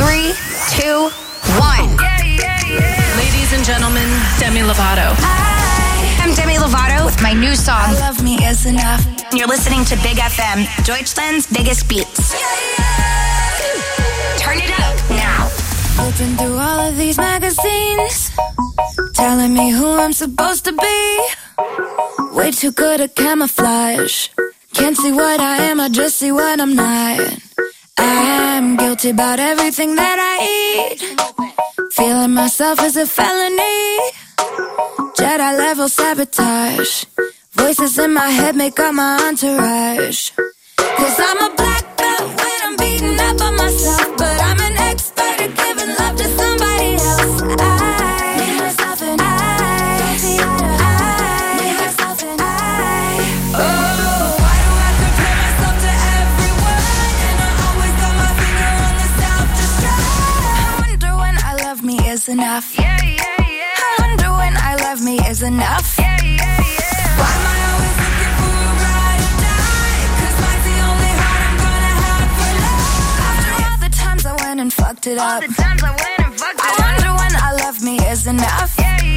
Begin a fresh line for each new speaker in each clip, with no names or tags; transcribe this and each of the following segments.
3, 2, 1.
Ladies and gentlemen, Demi Lovato.
I'm Demi Lovato with my new song,
Love Me Is Enough.
You're listening to Big FM, Deutschland's biggest beats. Turn it up now.
Flipping through all of these magazines, telling me who I'm supposed to be. Way too good at camouflage. Can't see what I am, I just see what I'm not. I'm guilty about everything that I eat. Feeling myself is a felony. Jedi level sabotage. Voices in my head make up my entourage. 'Cause I'm a black belt when I'm beating up on myself, but I'm an expert at giving love to somebody else. I need myself and I need myself and I. Oh, why do I compare myself to everyone? And I always got my finger on the self-destruct. I wonder when I love me is enough. I wonder when I love me is enough. Why am I always looking for a ride or die? 'Cause life's the only heart I'm gonna have for love. After all the times I went and fucked it up, I wonder when I love me is enough.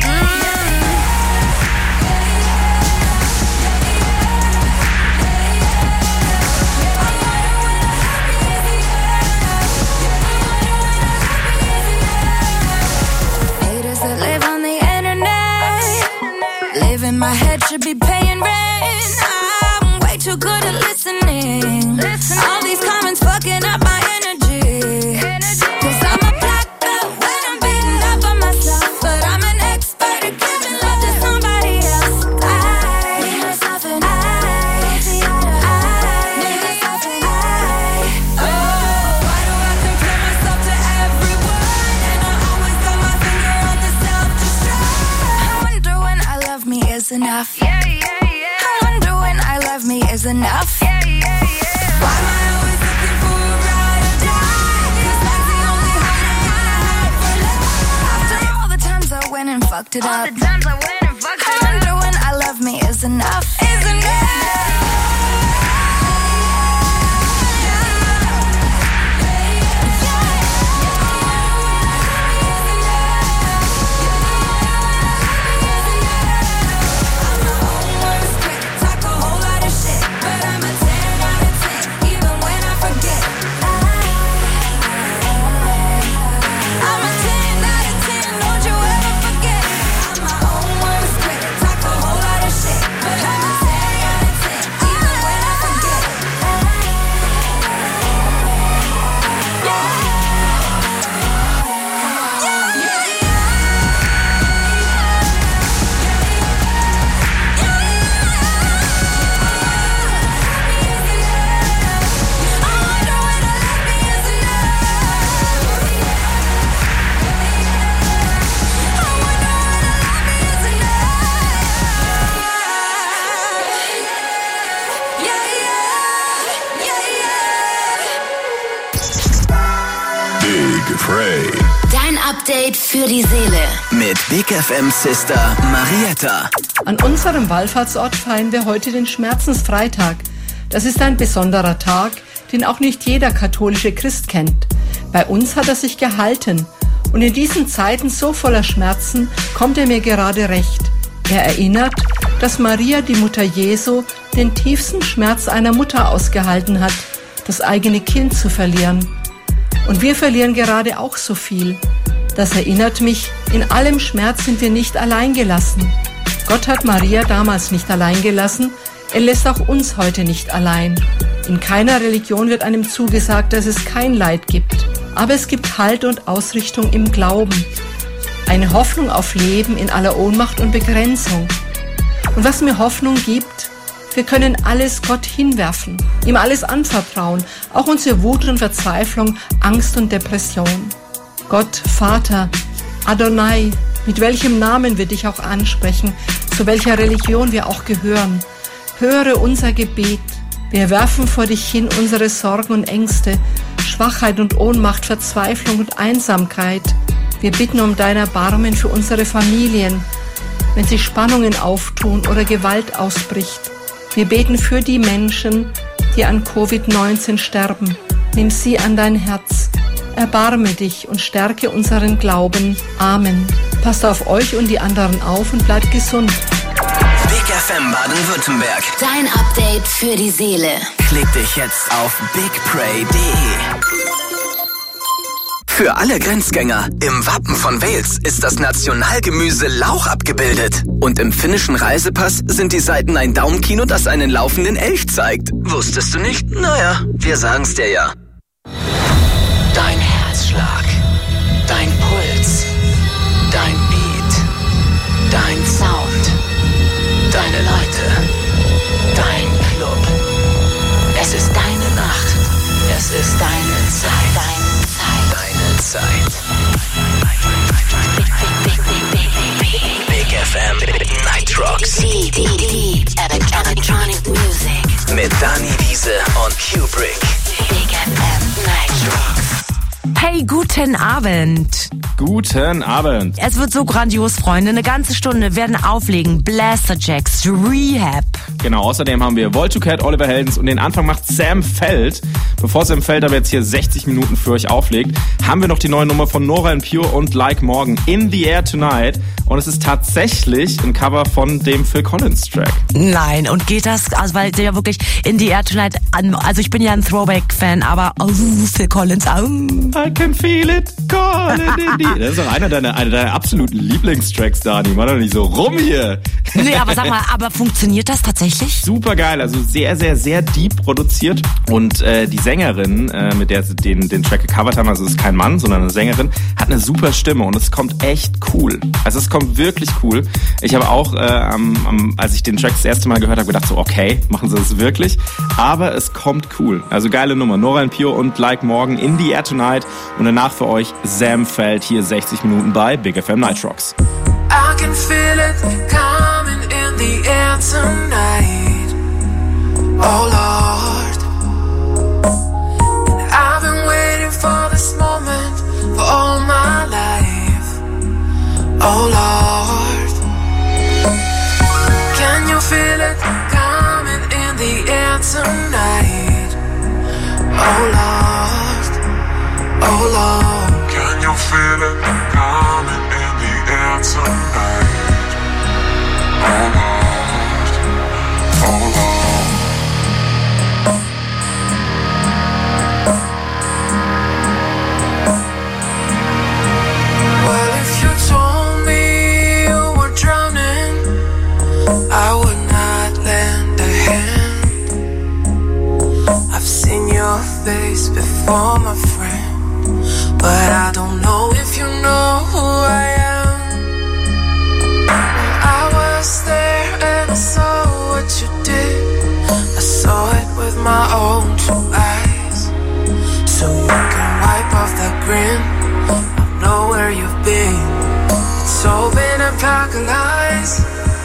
Haters that live on the internet, live in my head, should be paying rent. I'm way too good at listening. All these comments fucking up my energy. 'Cause I'm a black belt when I'm beating up on myself, but I'm an expert at giving love to somebody else. I need myself and I need myself and I. Oh, why do I compare myself to everyone? And I always got my finger on the self-destruct. I wonder when I love me is enough. I wonder when I love me is enough. Why am I always looking for a ride or die? 'Cause life's the only heart I'm gonna have for love. After all the times I went and fucked it up, I wonder when I love me is enough. Is enough.
Dein Update für die Seele.
Mit Big FM Sister Marietta.
An unserem Wallfahrtsort feiern wir heute den Schmerzensfreitag. Das ist ein besonderer Tag, den auch nicht jeder katholische Christ kennt. Bei uns hat er sich gehalten. Und in diesen Zeiten so voller Schmerzen kommt er mir gerade recht. Er erinnert, dass Maria, die Mutter Jesu, den tiefsten Schmerz einer Mutter ausgehalten hat, das eigene Kind zu verlieren. Und wir verlieren gerade auch so viel. Das erinnert mich, in allem Schmerz sind wir nicht allein gelassen. Gott hat Maria damals nicht allein gelassen, er lässt auch uns heute nicht allein. In keiner Religion wird einem zugesagt, dass es kein Leid gibt. Aber es gibt Halt und Ausrichtung im Glauben. Eine Hoffnung auf Leben in aller Ohnmacht und Begrenzung. Und was mir Hoffnung gibt, wir können alles Gott hinwerfen, ihm alles anvertrauen, auch unsere Wut und Verzweiflung, Angst und Depression. Gott, Vater, Adonai, mit welchem Namen wir dich auch ansprechen, zu welcher Religion wir auch gehören. Höre unser Gebet. Wir werfen vor dich hin unsere Sorgen und Ängste, Schwachheit und Ohnmacht, Verzweiflung und Einsamkeit. Wir bitten um dein Erbarmen für unsere Familien, wenn sich Spannungen auftun oder Gewalt ausbricht. Wir beten für die Menschen, die an Covid-19 sterben. Nimm sie an dein Herz. erbarme dich und stärke unseren Glauben. Amen. Passt auf euch und die anderen auf und bleibt gesund.
Big FM Baden-Württemberg.
Dein Update für die Seele.
Klick dich jetzt auf bigpray.de. Für alle Grenzgänger, im Wappen von Wales ist das Nationalgemüse Lauch abgebildet. Und im finnischen Reisepass sind die Seiten ein Daumenkino, das einen laufenden Elch zeigt. Wusstest du nicht? Naja, wir sagen's dir ja. Dein Herzschlag, dein Puls, dein Beat, dein Sound, deine Leute, dein Club. Es ist deine Nacht, es ist deine Zeit, deine Zeit. Big FM Night Rocks.
Deep electronic music.
Mit Dani Wiese und Kubrick.
Big FM Night Rocks.
Hey, guten Abend.
Guten Abend.
Es wird so grandios, Freunde. Eine ganze Stunde werden auflegen. Blasterjacks, Rehab.
Genau, außerdem haben wir Voltucat, Oliver Heldens und den Anfang macht Sam Feld. Bevor Sam Feld aber jetzt hier 60 Minuten für euch auflegt, haben wir noch die neue Nummer von Nora En Pure und Like Morgan, In the Air Tonight. Und es ist tatsächlich ein Cover von dem Phil Collins Track.
Nein, und geht das, also weil der ja wirklich In the Air Tonight, also ich bin ja ein Throwback-Fan, aber Phil Collins,
I can feel it calling in the... Das ist doch einer deiner absoluten Lieblingstracks, Dani. Mach doch nicht so rum hier.
Nee, aber sag mal, aber funktioniert das tatsächlich?
Super geil, also sehr, sehr, sehr deep produziert. Und die Sängerin, mit der sie den Track gecovert haben, also es ist kein Mann, sondern eine Sängerin, hat eine super Stimme und es kommt echt cool. Also es kommt wirklich cool. Ich habe auch, als ich den Track das erste Mal gehört habe, gedacht so, okay, machen sie das wirklich? Aber es kommt cool. Also geile Nummer. Nora En Pure und Like Morgan, In the Air Tonight. Und danach für euch Sam Feld hier 60 Minuten bei Big FM Night Rocks.
I can feel it coming in the air tonight. Oh Lord, and I've been waiting for this moment for all my life. Oh Lord, can you feel it coming in the air tonight? Oh Lord, oh Lord, can you feel it coming in the air tonight? Oh Lord, oh Lord. Well, if you told me you were drowning, I would not lend a hand. I've seen your face before, my friend, but I don't know if you know who I am. I was there and I saw what you did. I saw it with my own two eyes. So you can wipe off that grin. I know where you've been. It's all been a pack of lies.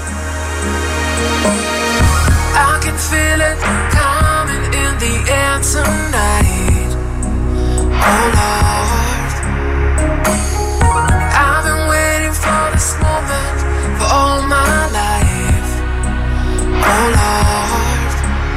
I can feel it coming in the air tonight. Oh Lord, I've been waiting for this moment for all my life. Oh Lord,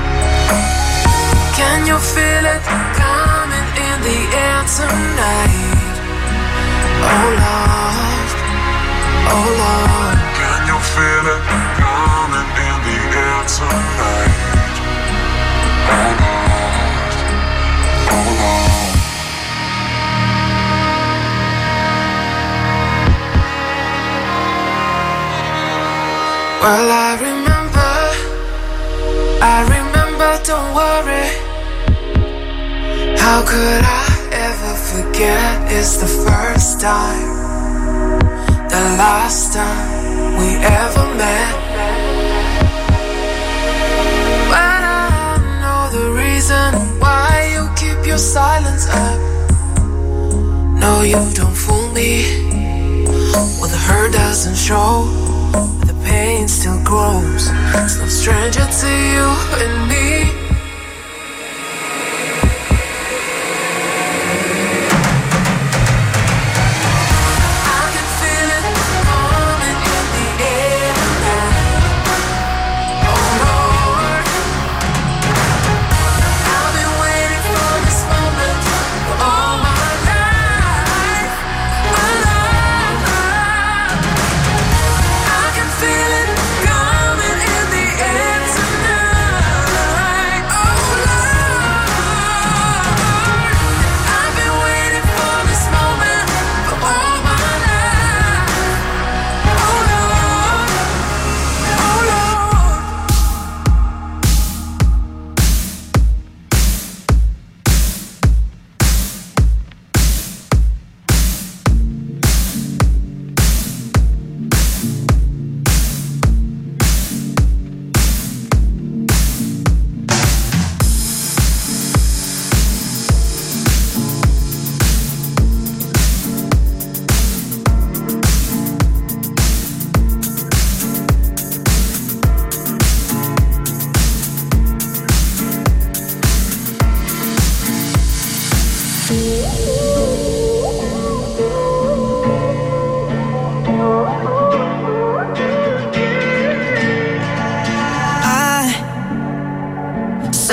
can you feel it coming in the air tonight? Oh Lord, oh Lord, can you feel it coming in the air tonight? Oh Lord, oh Lord. Well, I remember, don't worry. How could I ever forget? It's the first time, the last time we ever met. But I know the reason why you keep your silence up. No, you don't fool me. Well, the hurt doesn't show, the pain still grows. It's no stranger to you and me. Oh Lord, I've been waiting for this moment for all my life.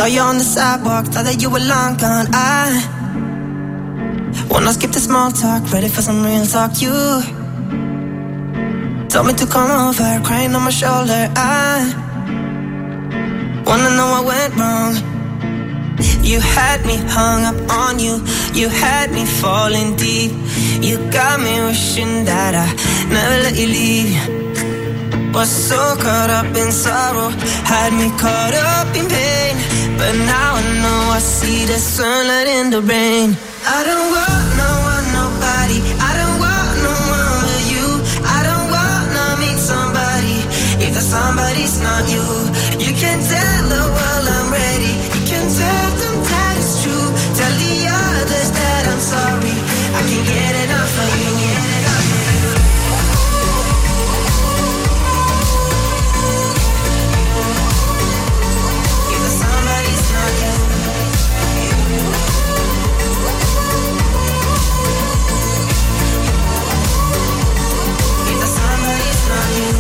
you on the sidewalk, thought that you were long gone. I wanna skip the small talk, ready for some real talk. You told me to come over, crying on my shoulder. I wanna know what went wrong. You had me hung up on you, you had me falling deep. You got me wishing that I never let you leave. Was so caught up in sorrow, had me caught up in pain. But now I know I see the sunlight in the rain. I don't want no one, nobody. I don't want no one but you. I don't wanna meet somebody if the somebody's not you. You can tell the world I'm ready. You can tell them that it's true. Tell the others that I'm sorry. I can't get enough of you. If the somebody's not you. If the somebody's not you.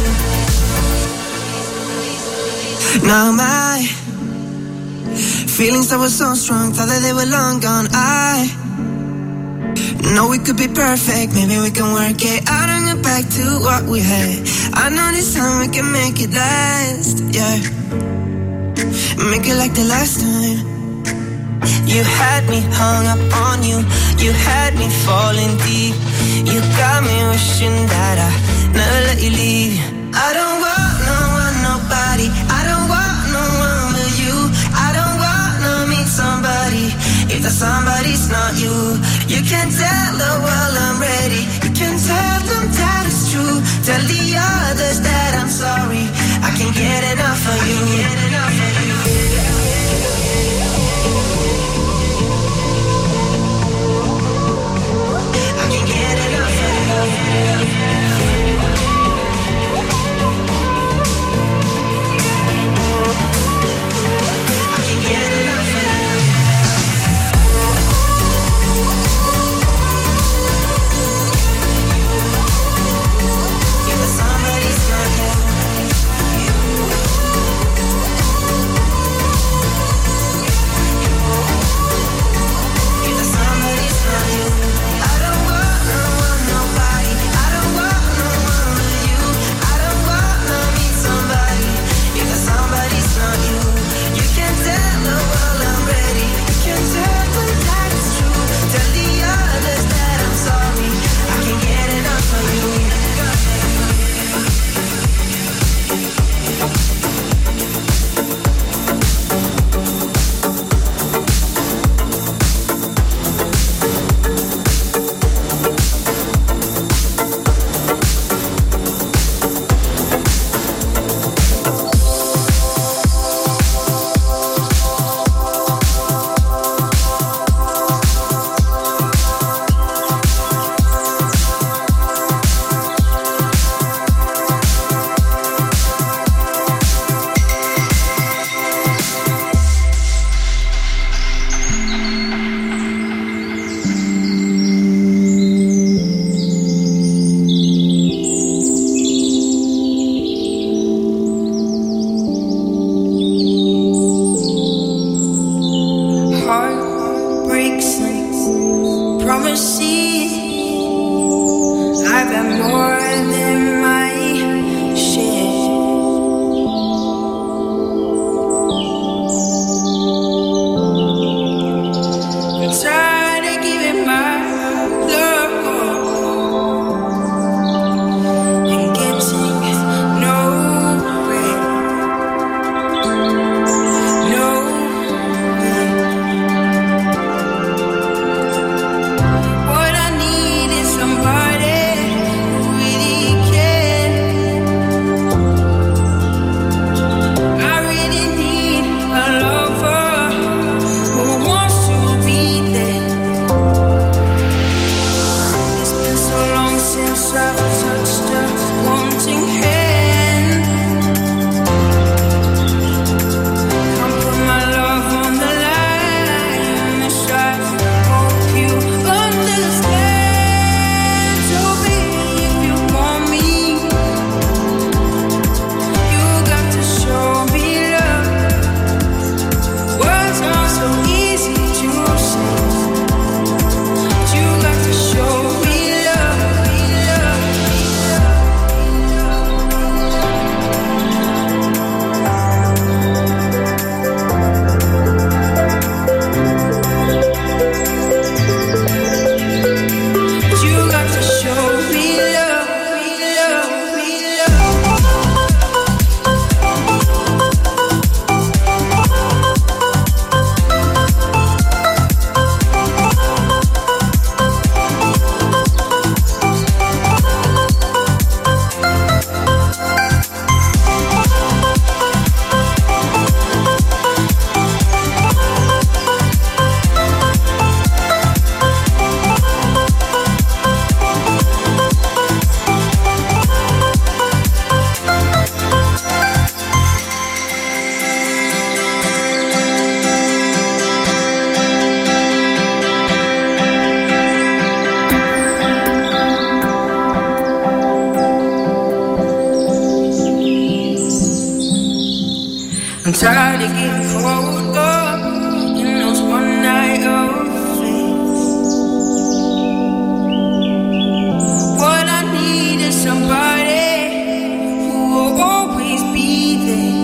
Now my feelings that were so strong, thought that they were long gone. I know we could be perfect, maybe we can work it out and get back to what we had. I know this time we can make it last, yeah. Make it like the last time. You had me hung up on you, you had me falling deep. You got me wishing that I never let you leave. I don't want no one, nobody. I don't want no one but you. I don't wanna meet somebody if the somebody's not you. You can tell the world I'm ready. You can tell them that it's true. Tell the others that I'm sorry. I can't get enough of you. I can't get enough of you.
What I need is somebody who really
tired of getting colder in those one night affairs. What I need is somebody who will always be there.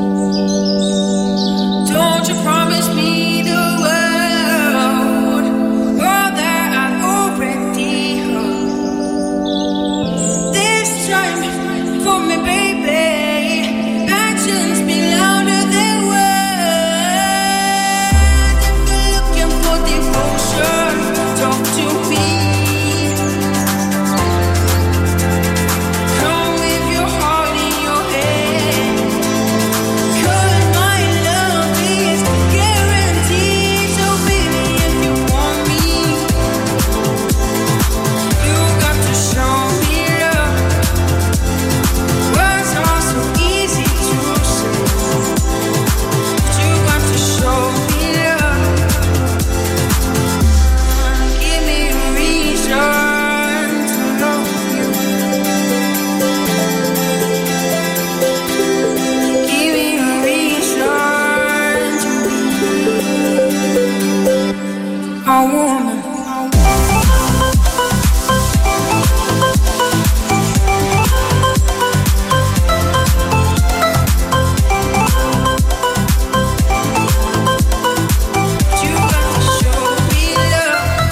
Don't you promise me the world, all that I've already heard. This time for me, baby, actions be louder than words. If you're looking for devotion, talk to me. Come with your heart in your head, 'cause my love is guaranteed. So baby, if you want me, you got to show me love. Words are so easy to say, but you got to show me love. Give me a reason to love you. Give me a reason to be a woman. You got to show me love.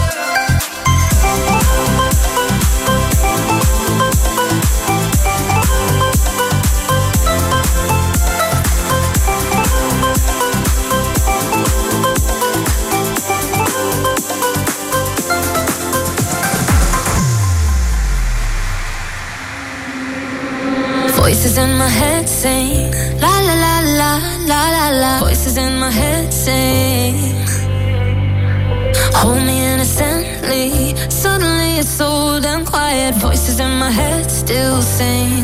Voices in my head sing la la la la la la la. Voices in my head sing, hold me innocently. Suddenly it's so damn quiet. Voices in my head still sing.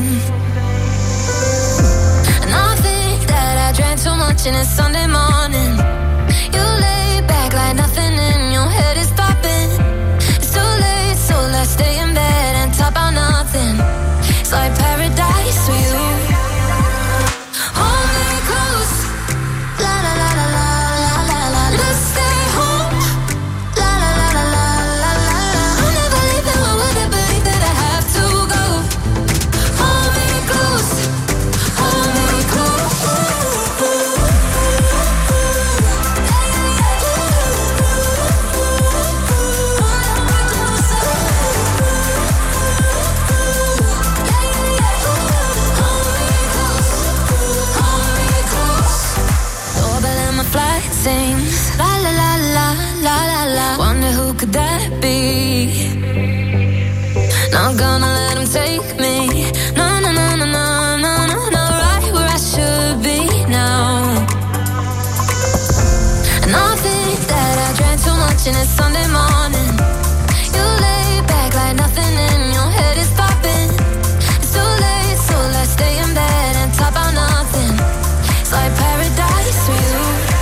And I think that I drank too much and it's Sunday morning. You lay back like nothing in your head is popping. It's too late, so let's stay in bed and talk about nothing. It's like paradise for you. Hold me close, la la la la la la la. Let's stay home, la la la la la la la. I'm never leaving, why would I believe that I have to go? Hold me close, hold me close. Doorbell and my flight sings la la la la la la la. Wonder who could that be? Not gonna let him take me. No no no no no no no no. Right where I should be now. And I think that I drank too much and it's Sunday morning. You lay back like nothing in your head is popping. It's too late, so let's stay in bed and talk about nothing. It's like paradise for you.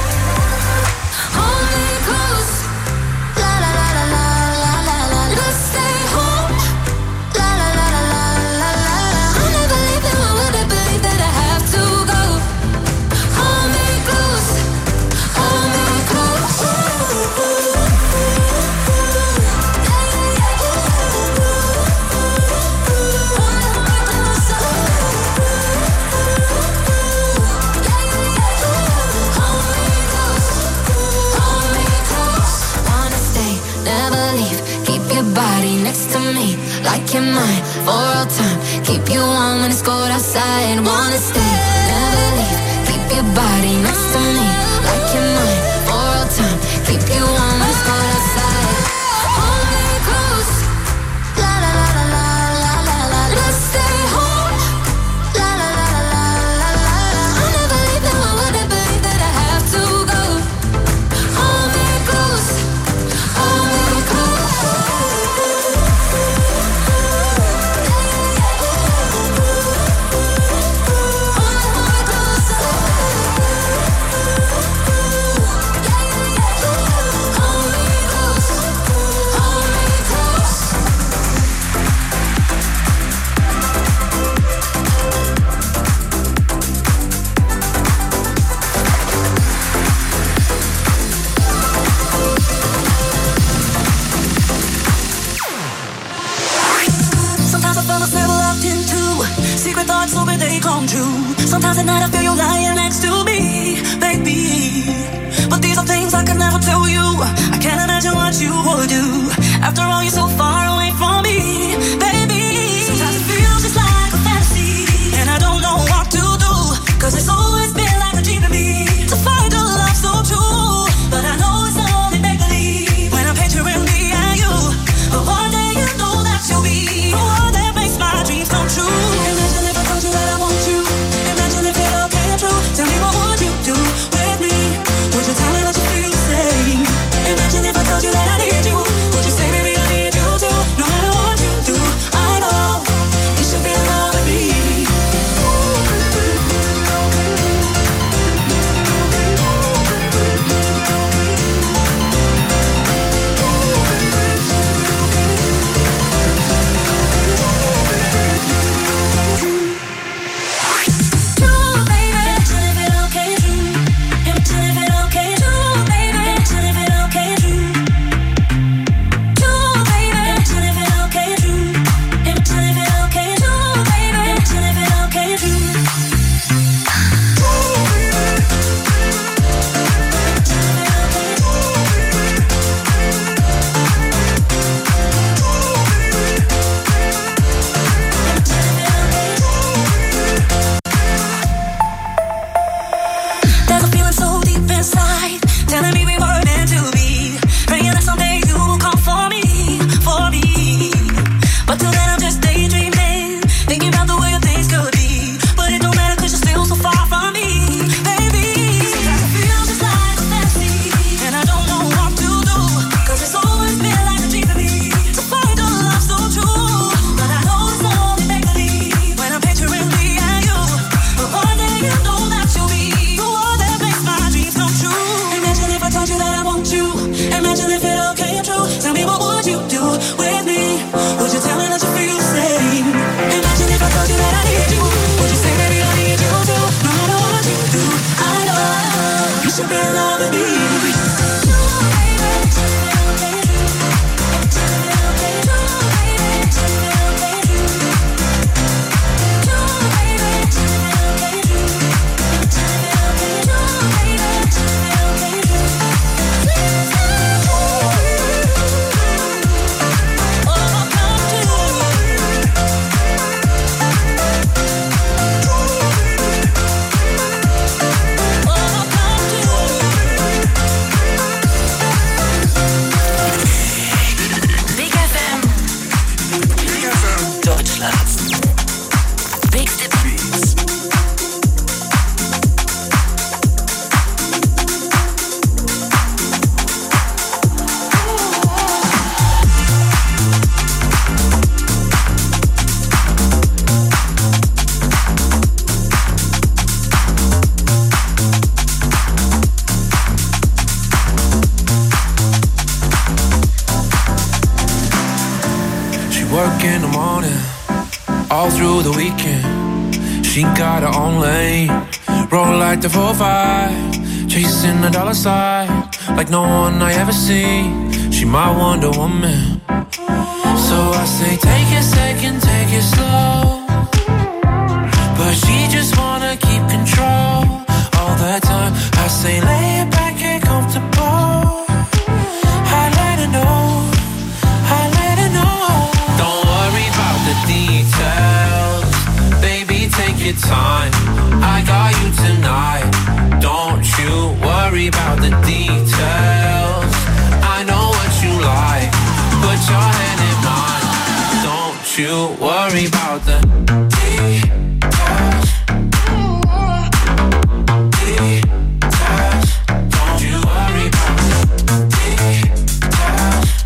Hold me close, la la la la la la la la. Let's stay home, la la la la la la la. I'm never leaving, why would I believe that I have to go? Hold me close, hold me close. Wanna stay, never leave. Keep your body next to me, like you're mine for all time. Keep you warm when it's cold outside. Wanna stay, never leave. Keep your body next to me, like you're mine for all time. Keep you warm when it's cold outside. Hold me close, la la la la la la la la. Let's stay home, la la la la la la la. I'm never leaving, why would I believe that I have to go? Hold me close, hold me close. Hold me close.
day come true. Sometimes at night I feel you lying next to me, baby. But these are things I can never tell you. I can't imagine what you would do. After all, you're so far away from me, baby. Sometimes it feels just like a fantasy, and I don't know what to do. Cause it's always been like a dream to me to find a love so true. But I know it's only make-believe when I'm picturing me and you. But one day you know that you'll be the one that makes my dreams come true. Imagine if I told you that I want you. Imagine if it all came true. Tell me, what would you do with me? Would you tell me what you feel the same? Imagine if I told you that I need you. Would you say, baby, I need you too? No matter what you do, I know you should be in love with me.
Work in the morning, all through the weekend. She got her own lane, roll like the 4-5, chasing the dollar sign like no one I ever seen. She my Wonder Woman. So I say, take it second, take it slow. But she just wanna keep control all the time. I say, lay it back and comfortable. I let her know, I let her know. Don't worry about the details, baby, take your time. I got you tonight. Don't you worry about the details. I know what you like, put your hand in mine. Don't you worry about the details. Don't you worry about the details.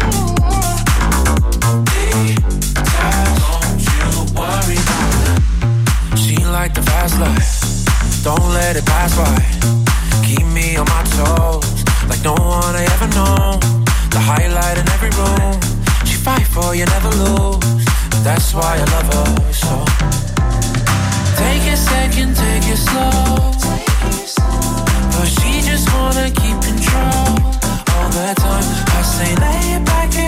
Don't you worry about the. She like the fast life, don't let it pass by. Keep me on my toes like no one I ever known. The highlight in every room. She fight for you, never lose. That's why I love her so. Take a second, take it slow. But she just wanna keep control all the time. I say lay it back and